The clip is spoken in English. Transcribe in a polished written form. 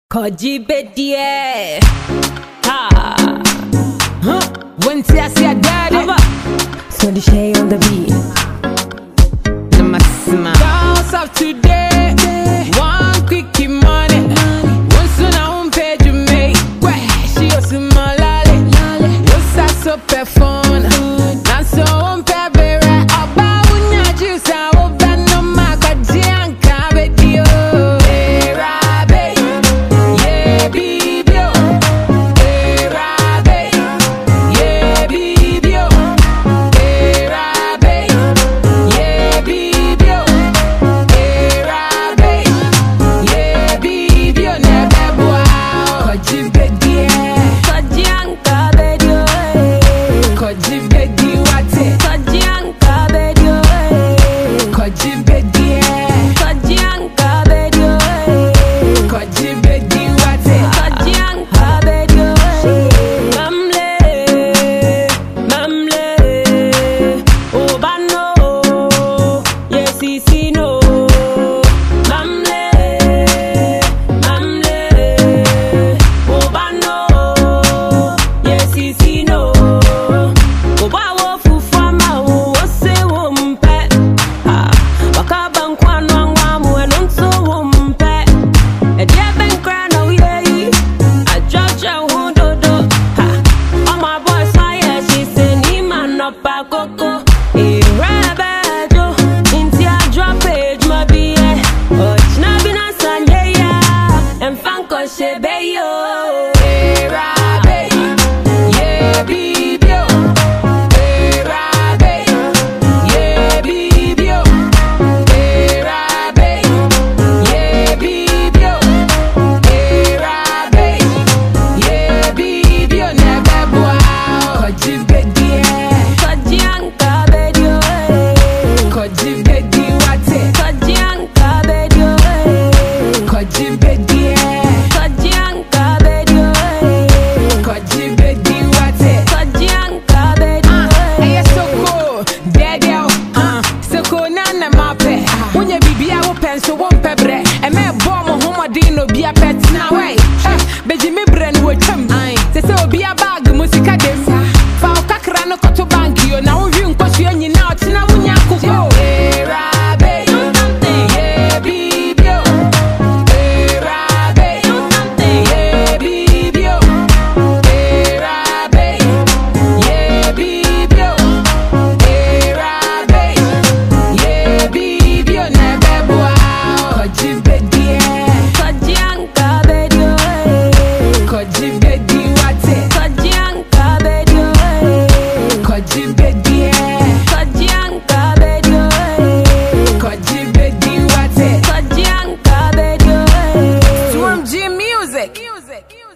Koji bedie ha when I say I got it, so the shade on the beat. Dance of today, one quickie money. Once on a home page you make, she was in my lolly. You sa so perform, now so on pebble. About when you juice, I will ban no mark a jam cabedio. So one pebre, and me bomb homodino be a pet now way. Benjamin Bren would come. They say be a bag musica dem. Fauka crano to bank you now you cause you now to now yaku. Music.